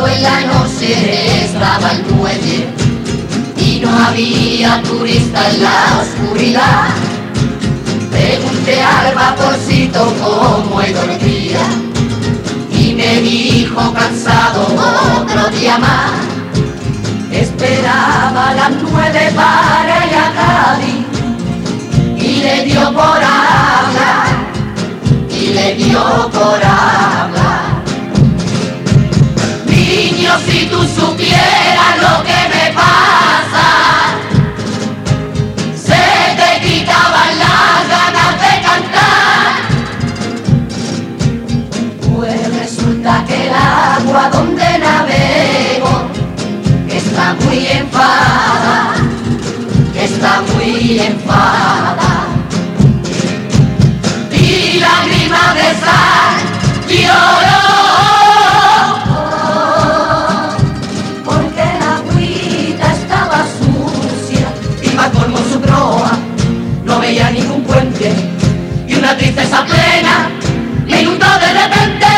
cuando en la noche estaba el muelle y no había turista en la oscuridad, pregunté al vaporcito cómo dormía y me dijo cansado otro día más. Esperaba a las 9 para ir a Cádiz y le dio por hablar, y le dio por hablar. Niño, si tú supieras lo que me pasa, se te quitaban las ganas de cantar. Pues resulta que el agua donde navego está muy enfada, está muy enfada. Y lágrimas de sal lloró, porque la agüita estaba sucia y más colmó su proa. No veía ningún puente y una tristeza plena me inundó de repente.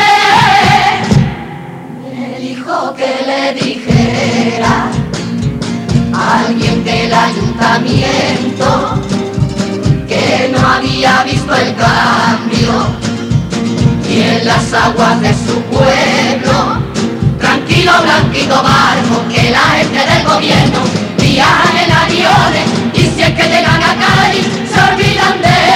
Me dijo que le dijera a alguien del ayuntamiento que no había visto el cambio y en las aguas de su pueblo, tranquilo, blanquito barco, que la gente del gobierno viaja en aviones y si es que llegan a Cádiz se olvidan de